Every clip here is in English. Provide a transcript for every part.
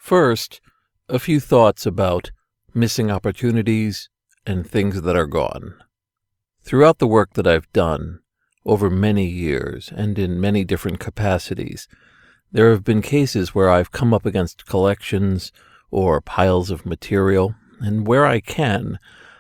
First, a few thoughts about missing opportunities and things that are gone. Throughout the work that I've done over many years and in many different capacities, there have been cases where I've come up against collections or piles of material, and where I can,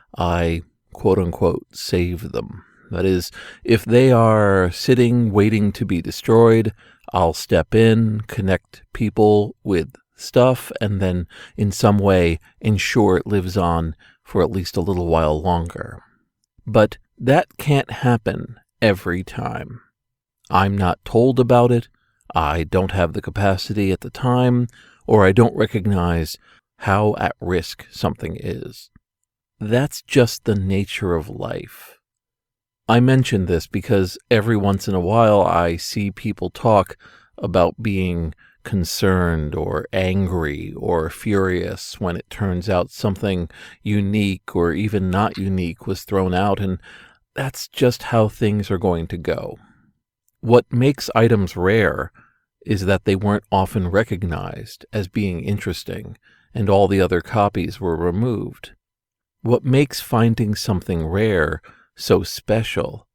I quote-unquote save them. That is, if they are sitting waiting to be destroyed, I'll step in, connect people with stuff, and then in some way ensure it lives on for at least a little while longer. But that can't happen every time. I'm not told about it, I don't have the capacity at the time, or I don't recognize how at risk something is. That's just the nature of life. I mention this because every once in a while I see people talk about being concerned or angry or furious when it turns out something unique or even not unique was thrown out, and that's just how things are going to go. What makes items rare is that they weren't often recognized as being interesting, and all the other copies were removed. What makes finding something rare so special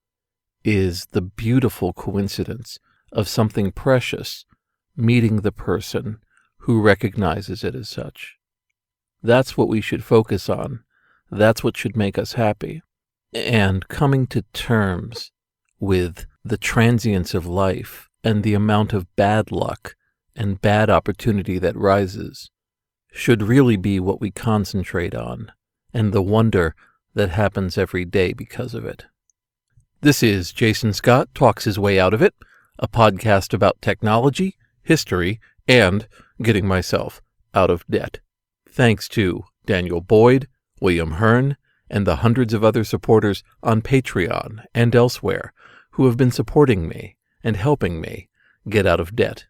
is the beautiful coincidence of something precious meeting the person who recognizes it as such. That's what we should focus on. That's what should make us happy. And coming to terms with the transience of life and the amount of bad luck and bad opportunity that rises should really be what we concentrate on, and the wonder that happens every day because of it. This is Jason Scott Talks His Way Out of It, a podcast about technology, history, and getting myself out of debt. Thanks to Daniel Boyd, William Hearn, and the hundreds of other supporters on Patreon and elsewhere who have been supporting me and helping me get out of debt.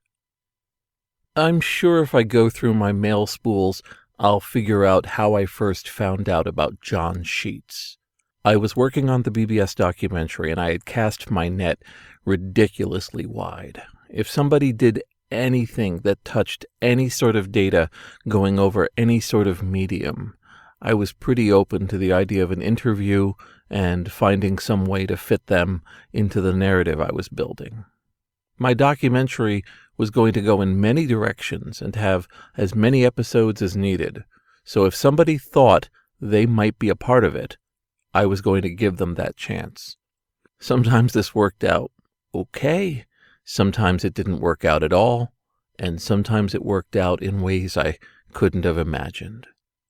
I'm sure if I go through my mail spools, I'll figure out how I first found out about John Sheets. I was working on the BBS documentary, and I had cast my net ridiculously wide. If somebody did anything that touched any sort of data going over any sort of medium, I was pretty open to the idea of an interview and finding some way to fit them into the narrative I was building. My documentary was going to go in many directions and have as many episodes as needed, so if somebody thought they might be a part of it, I was going to give them that chance. Sometimes this worked out okay, sometimes it didn't work out at all, and sometimes it worked out in ways I couldn't have imagined.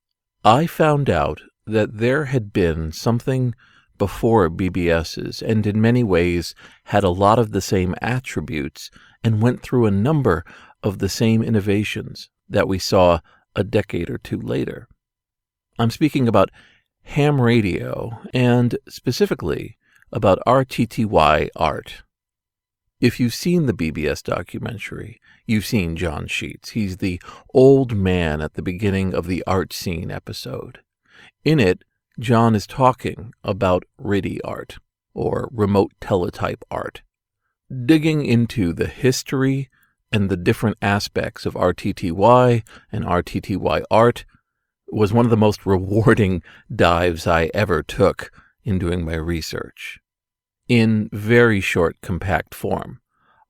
I found out that there had been something before BBS's, and in many ways had a lot of the same attributes and went through a number of the same innovations that we saw a decade or two later. I'm speaking about ham radio, and specifically about RTTY art. If you've seen the BBS documentary, you've seen John Sheets. He's the old man at the beginning of the art scene episode. In it, John is talking about RTTY art, or remote teletype art, digging into the history and the different aspects of RTTY and RTTY art was one of the most rewarding dives I ever took in doing my research. In very short, compact form,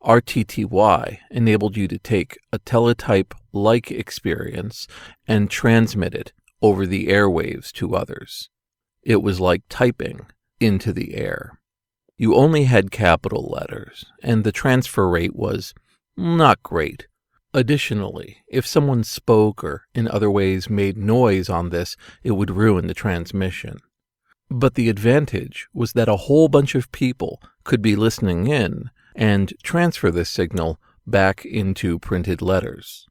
RTTY enabled you to take a teletype-like experience and transmit it over the airwaves to others. It was like typing into the air. You only had capital letters, and the transfer rate was not great. Additionally, if someone spoke or in other ways made noise on this, it would ruin the transmission. But the advantage was that a whole bunch of people could be listening in and transfer this signal back into printed letters.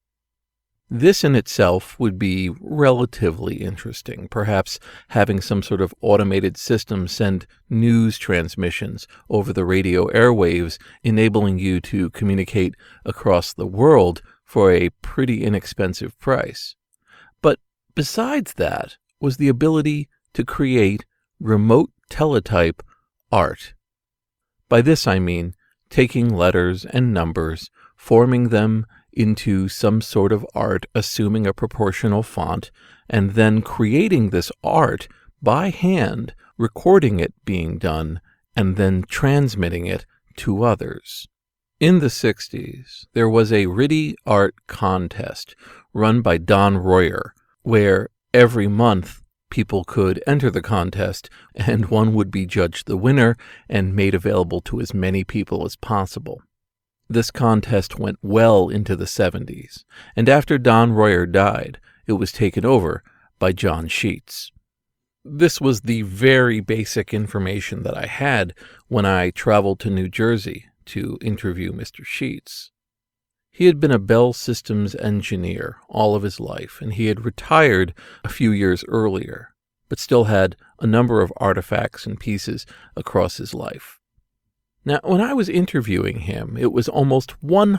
This in itself would be relatively interesting, perhaps having some sort of automated system send news transmissions over the radio airwaves, enabling you to communicate across the world for a pretty inexpensive price. But besides that was the ability to create remote teletype art. By this I mean taking letters and numbers, forming them into some sort of art, assuming a proportional font, and then creating this art by hand, recording it being done, and then transmitting it to others. In the 60s, there was a RITI art contest run by Don Royer, where every month people could enter the contest, and one would be judged the winner and made available to as many people as possible. This contest went well into the 70s, and after Don Royer died, it was taken over by John Sheets. This was the very basic information that I had when I traveled to New Jersey to interview Mr. Sheets. He had been a Bell Systems engineer all of his life, and he had retired a few years earlier, but still had a number of artifacts and pieces across his life. Now, when I was interviewing him, it was almost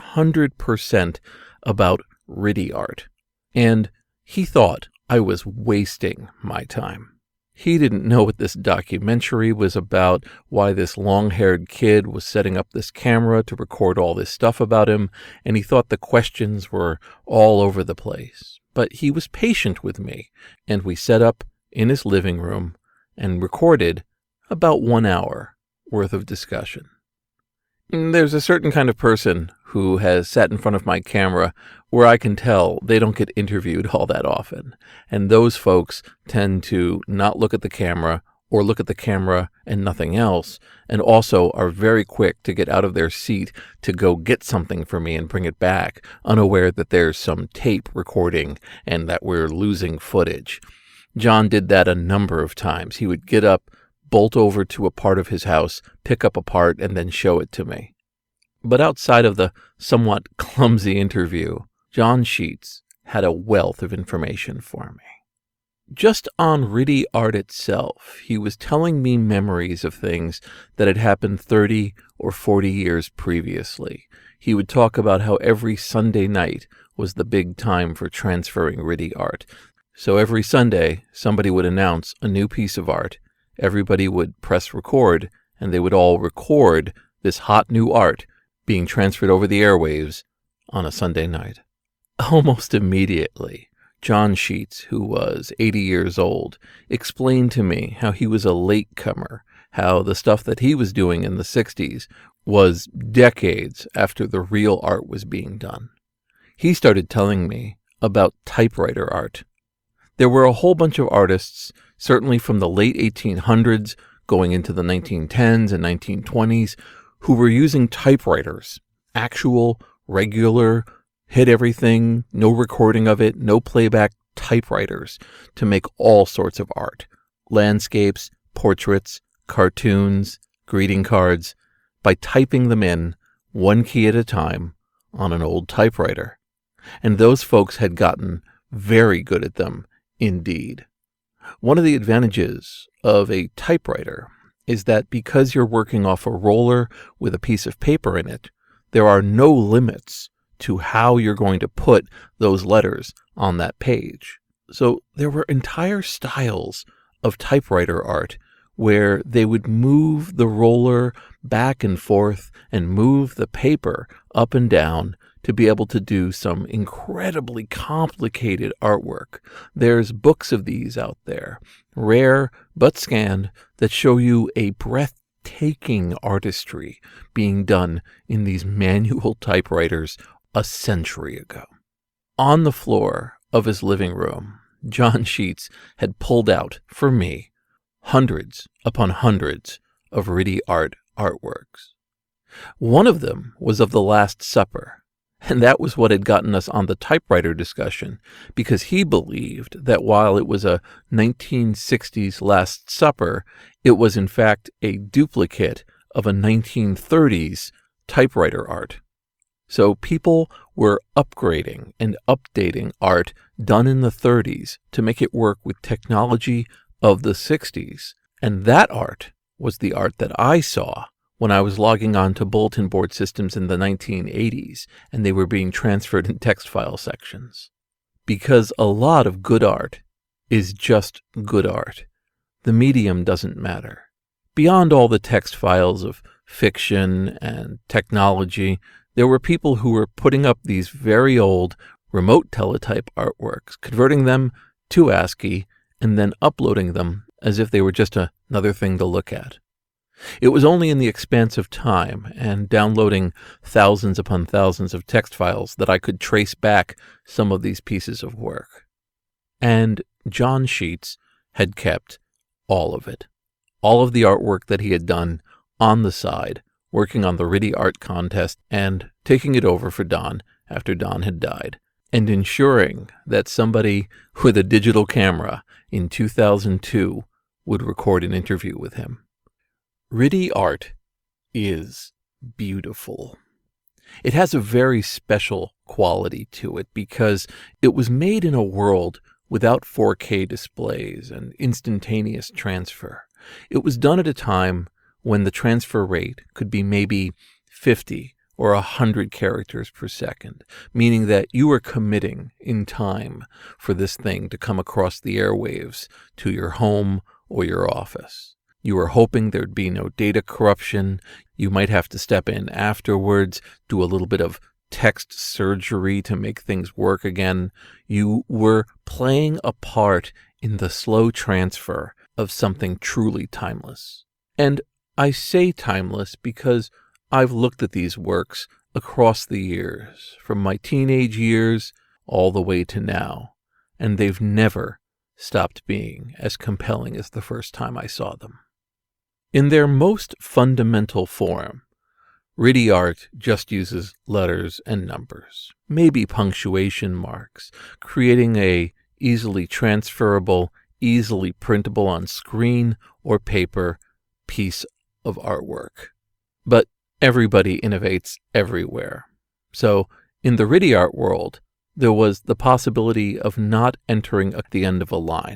100% about RITI art, and he thought I was wasting my time. He didn't know what this documentary was about, why this long-haired kid was setting up this camera to record all this stuff about him, and he thought the questions were all over the place. But he was patient with me, and we set up in his living room and recorded about 1 hour worth of discussion. There's a certain kind of person who has sat in front of my camera where I can tell they don't get interviewed all that often. And those folks tend to not look at the camera or look at the camera and nothing else, and also are very quick to get out of their seat to go get something for me and bring it back, unaware that there's some tape recording and that we're losing footage. John did that a number of times. He would get up, bolt over to a part of his house, pick up a part, and then show it to me. But outside of the somewhat clumsy interview, John Sheets had a wealth of information for me. Just on RITI art itself, he was telling me memories of things that had happened 30 or 40 years previously. He would talk about how every Sunday night was the big time for transferring RITI art. So every Sunday, somebody would announce a new piece of art. Everybody would press record, and they would all record this hot new art being transferred over the airwaves on a Sunday night. Almost immediately, John Sheets, who was 80 years old, explained to me how he was a latecomer, how the stuff that he was doing in the 60s was decades after the real art was being done. He started telling me about typewriter art. There were a whole bunch of artists, certainly from the late 1800s going into the 1910s and 1920s, who were using typewriters, actual, regular, hit everything, no recording of it, no playback typewriters, to make all sorts of art. Landscapes, portraits, cartoons, greeting cards, by typing them in, one key at a time, on an old typewriter. And those folks had gotten very good at them indeed. One of the advantages of a typewriter is that because you're working off a roller with a piece of paper in it, there are no limits to how you're going to put those letters on that page. So there were entire styles of typewriter art where they would move the roller back and forth and move the paper up and down to be able to do some incredibly complicated artwork. There's books of these out there, rare but scanned, that show you a breathtaking artistry being done in these manual typewriters a century ago. On the floor of his living room, John Sheets had pulled out, for me, hundreds upon hundreds of RITI art artworks. One of them was of The Last Supper, and that was what had gotten us on the typewriter discussion, because he believed that while it was a 1960s Last Supper, it was in fact a duplicate of a 1930s typewriter art. So people were upgrading and updating art done in the 30s to make it work with technology of the 60s. And that art was the art that I saw when I was logging on to bulletin board systems in the 1980s, and they were being transferred in text file sections. Because a lot of good art is just good art. The medium doesn't matter. Beyond all the text files of fiction and technology, There were people who were putting up these very old remote teletype artworks, converting them to ASCII, and then uploading them as if they were just another thing to look at. It was only in the expanse of time and downloading thousands upon thousands of text files that I could trace back some of these pieces of work. And John Sheets had kept all of it, all of the artwork that he had done on the side, working on the RITI Art Contest and taking it over for Don after Don had died, and ensuring that somebody with a digital camera in 2002 would record an interview with him. RITI art is beautiful. It has a very special quality to it because it was made in a world without 4K displays and instantaneous transfer. It was done at a time when the transfer rate could be maybe 50 or 100 characters per second, meaning that you were committing in time for this thing to come across the airwaves to your home or your office. You were hoping there'd be no data corruption. You might have to step in afterwards, do a little bit of text surgery to make things work again. You were playing a part in the slow transfer of something truly timeless. And I say timeless because I've looked at these works across the years, from my teenage years all the way to now, and they've never stopped being as compelling as the first time I saw them. In their most fundamental form, RITI art just uses letters and numbers, maybe punctuation marks, creating a easily transferable, easily printable on screen or paper piece of artwork. But everybody innovates everywhere. So in the RITI art world, there was the possibility of not entering at the end of a line.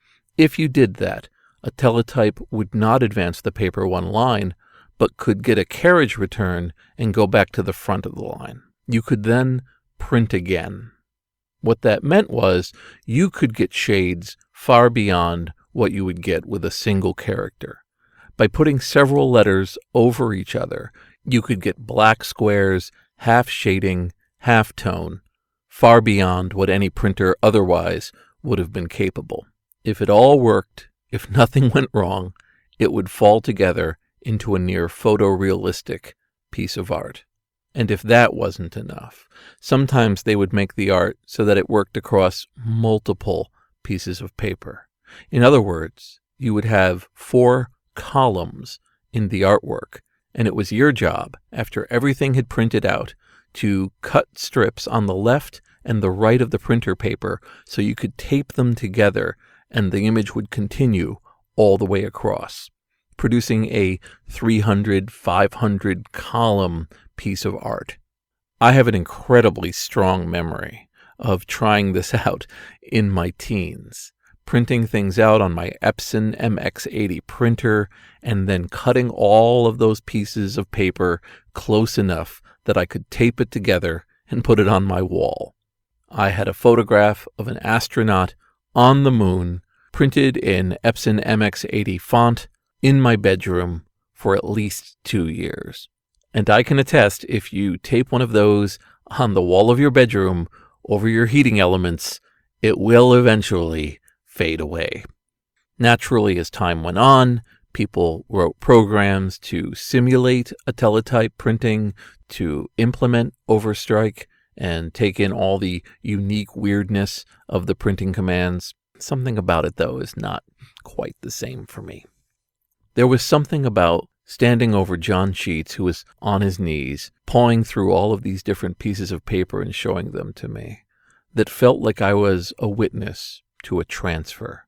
If you did that, a teletype would not advance the paper one line, but could get a carriage return and go back to the front of the line. You could then print again. What that meant was you could get shades far beyond what you would get with a single character. By putting several letters over each other, you could get black squares, half shading, half tone, far beyond what any printer otherwise would have been capable. If it all worked, if nothing went wrong, it would fall together into a near photorealistic piece of art. And if that wasn't enough, sometimes they would make the art so that it worked across multiple pieces of paper. In other words, you would have 4 columns in the artwork, and it was your job, after everything had printed out, to cut strips on the left and the right of the printer paper so you could tape them together and the image would continue all the way across, producing a 300, 500 column piece of art. I have an incredibly strong memory of trying this out in my teens, printing things out on my Epson MX80 printer and then cutting all of those pieces of paper close enough that I could tape it together and put it on my wall. I had a photograph of an astronaut on the moon printed in Epson MX80 font in my bedroom for at least 2 years. And I can attest, if you tape one of those on the wall of your bedroom over your heating elements, it will eventually fade away. Naturally, as time went on, people wrote programs to simulate a teletype printing, to implement overstrike, and take in all the unique weirdness of the printing commands. Something about it, though, is not quite the same for me. There was something about standing over John Sheets, who was on his knees, pawing through all of these different pieces of paper and showing them to me, that felt like I was a witness to a transfer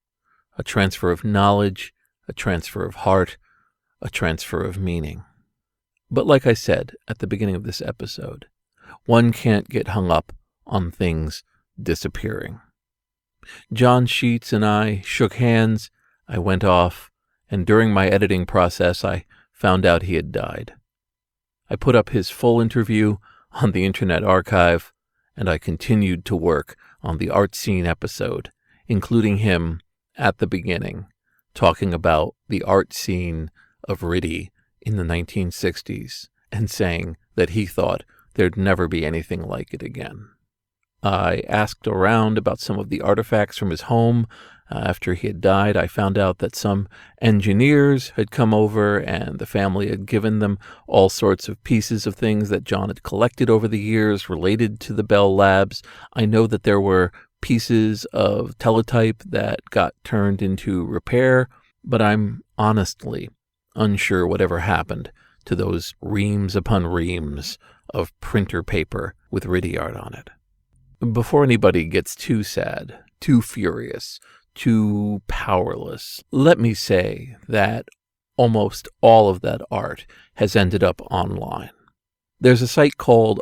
of knowledge, a transfer of heart, a transfer of meaning. But like I said at the beginning of this episode, one can't get hung up on things disappearing. John Sheets and I shook hands, I went off, and during my editing process I found out he had died. I put up his full interview on the Internet Archive, and I continued to work on the Art Scene episode, including him at the beginning, talking about the art scene of RITI in the 1960s, and saying that he thought there'd never be anything like it again. I asked around about some of the artifacts from his home. After he had died, I found out that some engineers had come over and the family had given them all sorts of pieces of things that John had collected over the years related to the Bell Labs. I know that there were pieces of teletype that got turned into repair, but I'm honestly unsure whatever happened to those reams upon reams of printer paper with RIDI art on it. Before anybody gets too sad, too furious, too powerless, let me say that almost all of that art has ended up online. There's a site called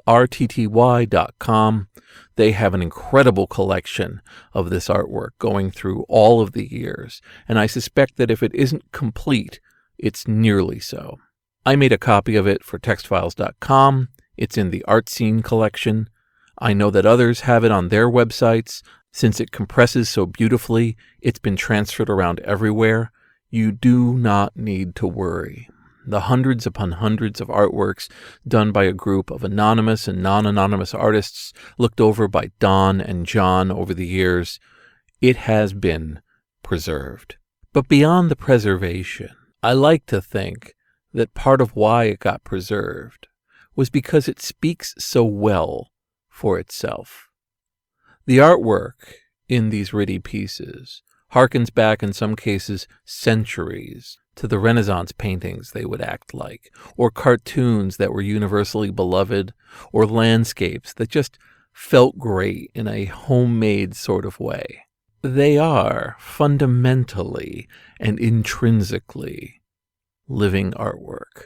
rtty.com. They have an incredible collection of this artwork going through all of the years, and I suspect that if it isn't complete, it's nearly so. I made a copy of it for textfiles.com. It's in the Art Scene collection. I know that others have it on their websites. Since it compresses so beautifully, it's been transferred around everywhere. You do not need to worry. The hundreds upon hundreds of artworks done by a group of anonymous and non-anonymous artists looked over by Don and John over the years, it has been preserved. But beyond the preservation, I like to think that part of why it got preserved was because it speaks so well for itself. The artwork in these RIDI pieces harkens back in some cases centuries to the Renaissance paintings they would act like, or cartoons that were universally beloved, or landscapes that just felt great in a homemade sort of way. They are fundamentally and intrinsically living artwork.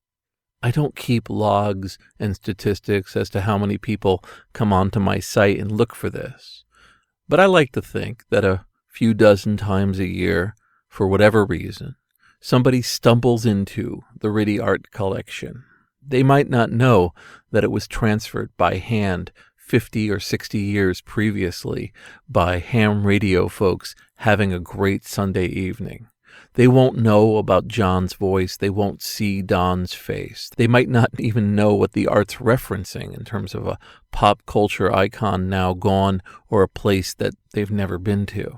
I don't keep logs and statistics as to how many people come onto my site and look for this, but I like to think that a few dozen times a year, for whatever reason, somebody stumbles into the RIDI art collection. They might not know that it was transferred by hand 50 or 60 years previously by ham radio folks having a great Sunday evening. They won't know about John's voice. They won't see Don's face. They might not even know what the art's referencing in terms of a pop culture icon now gone or a place that they've never been to.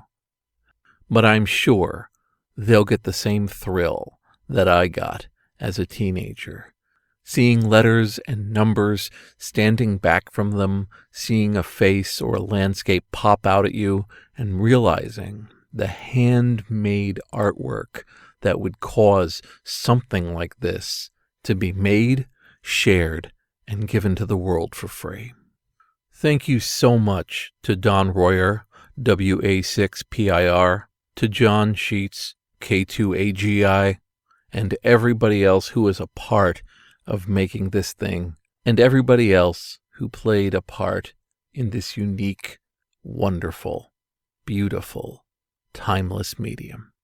But I'm sure they'll get the same thrill that I got as a teenager. Seeing letters and numbers standing back from them, seeing a face or a landscape pop out at you, and realizing the handmade artwork that would cause something like this to be made, shared, and given to the world for free. Thank you so much to Don Royer, WA6PIR, to John Sheets, K2AGI, and everybody else who was a part of making this thing, and everybody else who played a part in this unique, wonderful, beautiful, timeless medium.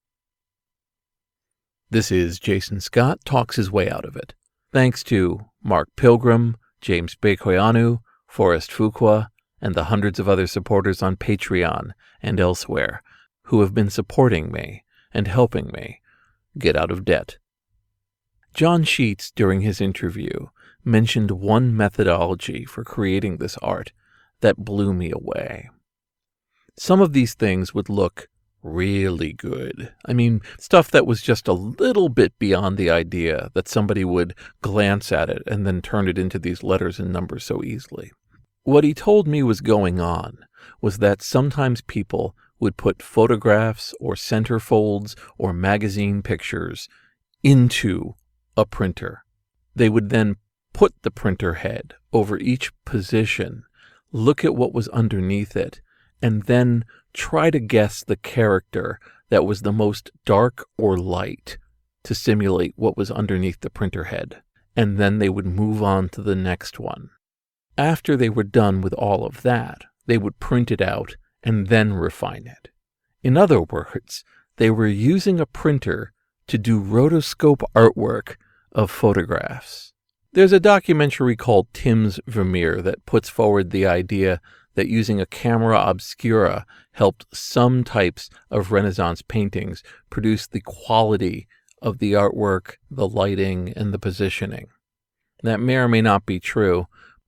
This is Jason Scott Talks His Way Out of It. Thanks to Mark Pilgrim, James Bekoyanu, Forrest Fuqua, and the hundreds of other supporters on Patreon and elsewhere who have been supporting me and helping me get out of debt. John Sheets, during his interview, mentioned one methodology for creating this art that blew me away. Some of these things would look really good. I mean, stuff that was just a little bit beyond the idea that somebody would glance at it and then turn it into these letters and numbers so easily. What he told me was going on was that sometimes people would put photographs or centerfolds or magazine pictures into a printer. They would then put the printer head over each position, look at what was underneath it, and then try to guess the character that was the most dark or light to simulate what was underneath the printer head. And then they would move on to the next one. After they were done with all of that, they would print it out and then refine it. In other words, they were using a printer to do rotoscope artwork of photographs. There's a documentary called Tim's Vermeer that puts forward the idea that using a camera obscura helped some types of Renaissance paintings produce the quality of the artwork, the lighting, and the positioning. That may or may not be true,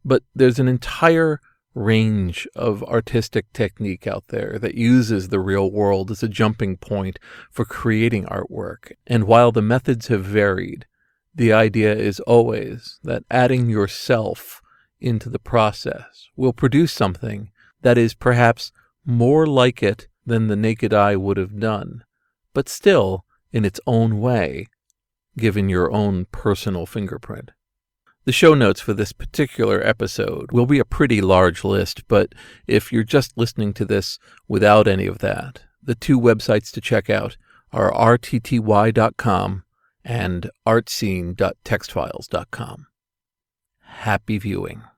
But there's an entire range of artistic technique out there that uses the real world as a jumping point for creating artwork. And while the methods have varied, the idea is always that adding yourself into the process will produce something that is perhaps more like it than the naked eye would have done, but still in its own way, given your own personal fingerprint. The show notes for this particular episode will be a pretty large list, but if you're just listening to this without any of that, the two websites to check out are rtty.com and artscene.textfiles.com. Happy viewing.